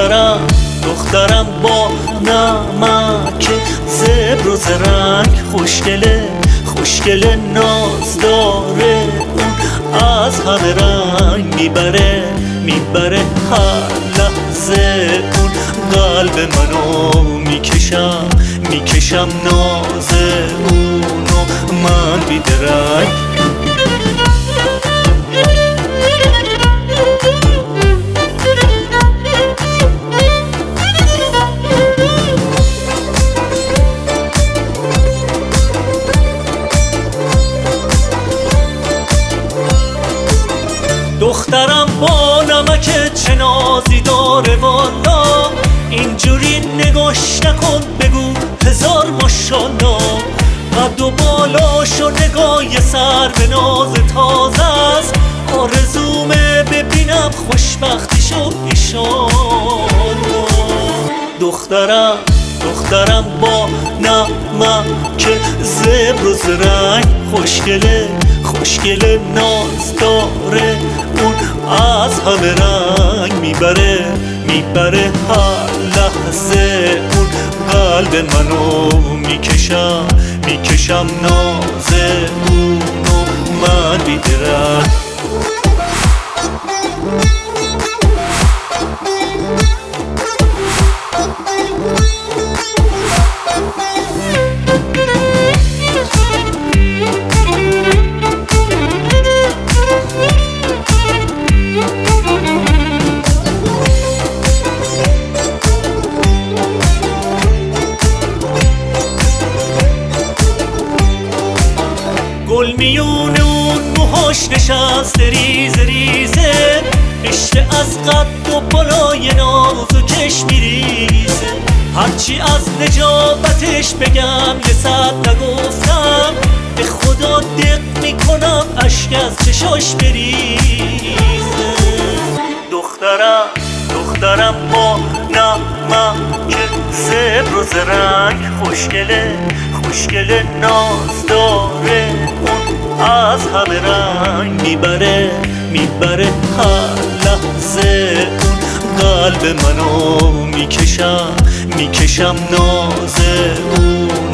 دخترم با نمک زبر و زرنگ خوشگله ناز داره، اون از همه رنگ میبره هر لحظه، اون قلب منو میکشم ناز اونو من بیدرنگ. دخترم با نمک چه نازی داره والا، اینجوری نگاش نکن بگو هزار ماشالله. قد و بالاشو نگاه سر به ناز تازه است، آرزومه ببینم خوشبختیشو ایشالله. دخترم با نمک زبر و زرنگ خوشگله ناز داره، اون از همه رنگ میبره هر لحظه، اون قلب منو میکشم ناز اونو من بیدرنگ. گل میون اون موهاش نشسته ریزه، رشته از قد و بالای ناز و چشمیریزه، هرچی از نجابتش بگم یه صد نگفتم، به خدا دق میکنم اشک از چشاش بریزه. دخترم با نمک زبر و زرنگ خوشگله ناز داره، اون از همه رنگ میبره هر لحظه، اون قلب منو میکشم ناز اون